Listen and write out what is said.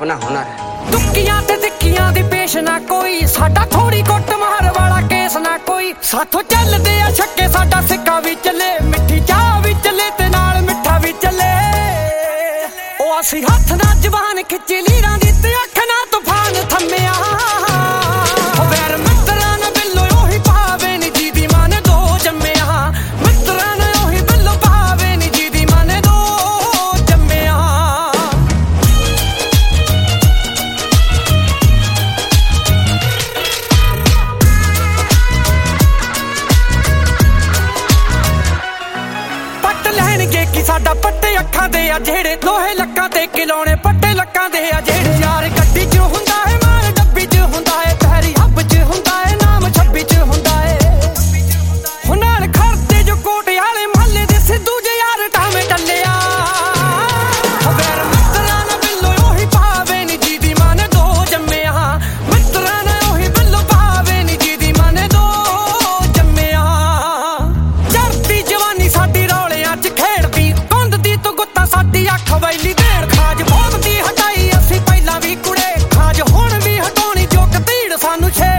अपना हुनर है। दुक्कियां ते दिक्कियां दी पेश ना कोई, साडा थोड़ी कुट मार वाला केस ना कोई। साथों चलदे आ छक्के, साडा सिक्का भी चले, मिठी चाह भी चले ते नाल मिठा भी चले। ओ असी हत्थ नाल जवान खिच्ची लीरां दी ते अख नाल तूफान थम्मिया। वैर मित्तरां नाल बिल्लो ओही पावे नी जीदी माने दो जम्मिया। मित्तरां नाल ओही बिल्लो पावे नी जीदी माने दो जम्मिया। पट लैणगे कि साडा पट्टे अखां दे आ जेड़े, लोहे लक्कां ते खिलौणे पट्टे लक्कां दे आ जेड़े। यार गड्डी च हुंदा है माल, डब्बी च हुंदा है पैरी, हब च हुंदा है नाम, 26 च हुंदा है। हुण नाल खरते जो कोटे आले महल्ले दे सिद्धू जे यार टामे टल्लिया। वैर मित्तरां नाल बिल्लो ओही पावे नी जीदी माने दो जम्मिया। मित्तरां नाल ओही बिल्लो पावे नी जीदी माने दो जम्मिया। चढ़दी जवानी साडी रौलियां च खेड़दी, कुंददी तू गुत्ता साडी अख वैली देड़। खाज भोगदी हटाई असी पहिलां भी कुड़े, खाज हुण भी हटाउणी जो कतीड़ सानू छे।